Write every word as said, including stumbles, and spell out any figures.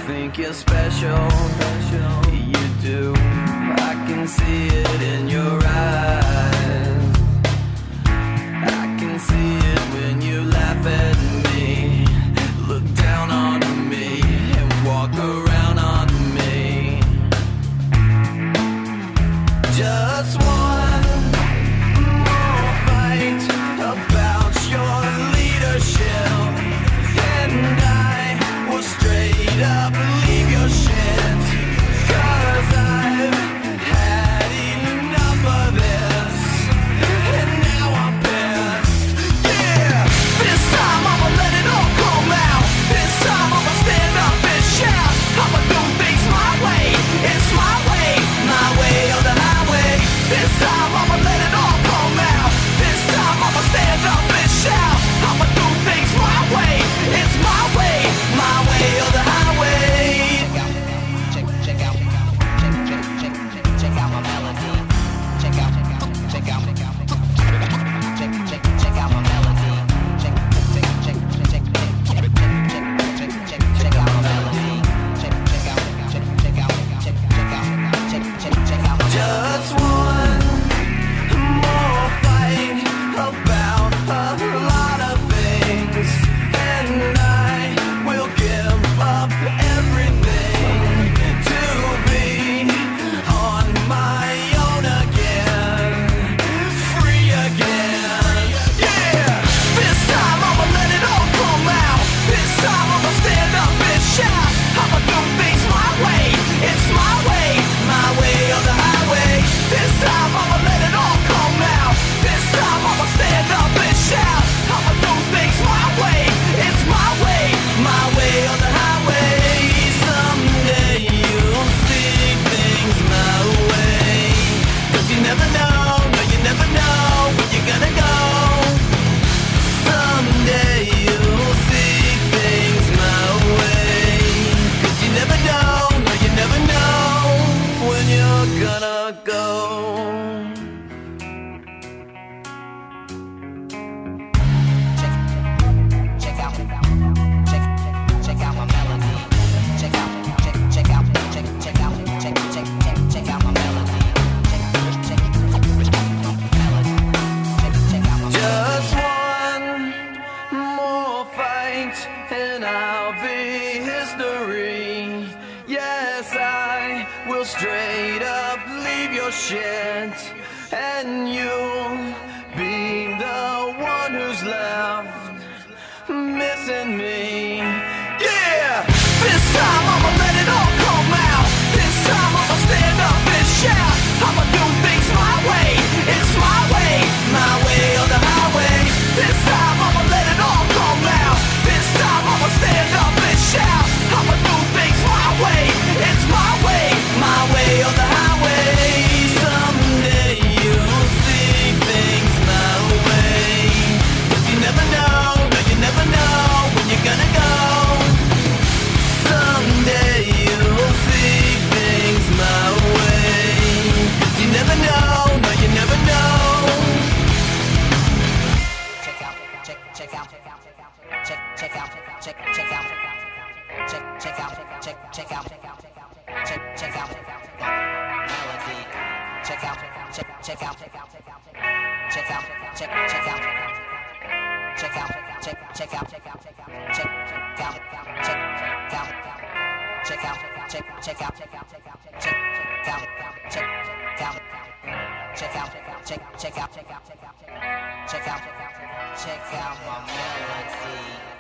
think you're special, you do. I can see it in your eyes. I can see it when you laugh at me, look down on me, and walk around on me. Just one more fight about your leadership, and I will straight up leave your shit. Cause I've had enough of this, and now I'm pissed. Yeah, this time I'ma let it all come out. This time I'ma stand up and shout. I'ma do things my way. It's my way, my way or the highway. This time I'ma let it all come out. This time I'ma stand up and shout. I'ma do things my way. It's my way, my way or the highway. Check, check out, check, check, check, check, check out my melody. Check out, check out, check, check, check out my melody. Check, check, check, check, check, check, check, check, check out my melody. Check, check out, check, check out, check, check out, check, check, check out my melody. Just one more fight about a lot of things, and I will give up everything to be on my own again, free again. Yeah, this time I'ma let it all come out. This time I'ma stand up and shout. I'ma do things my way. It's my way, my way or the highway. This time I'ma let it all come out. This time I'ma stand up and shout. I'ma do things my way. It's my way, my way or the highway. Someday you'll see things my way. Cause you never know, no you never know where you're gonna go. Someday you'll see things my way. Cause you never know, no you never know when you're gonna go. Check out, check, check out my melody. Check out, check, check out, check, check out, check, check, check, check out my melody. Check, check, check, check out my melody. Check, check out my melody. Just one more fight, and I'll be history. Yes, I will straight up leave your shit, and you'll be the one who's left missing me. Yeah, this time I'ma let it all come out. This time I'ma stand up and shout. I'ma do things my way. It's my way, my way or the highway. This time I'ma let it all come out. This time I'ma stand up and shout. I'ma do things my way. It's my way, my way or the highway. Someday you'll see things my way. Cause you never know, no you never know when you're gonna go. Someday you'll see things my way. Cause you never know, no you never know. Check out, check, check out, check, check out, check, check out, check, check out, check, check out, check, check out melody. Check out, check, check out, check out, check out, check, check out, check out, check, check out, check out, check, check out, check, check out, check out, check, check out, check out, check out, check, check out, check, check out, check out, check, check out, check out, check out, check out, check out my melody.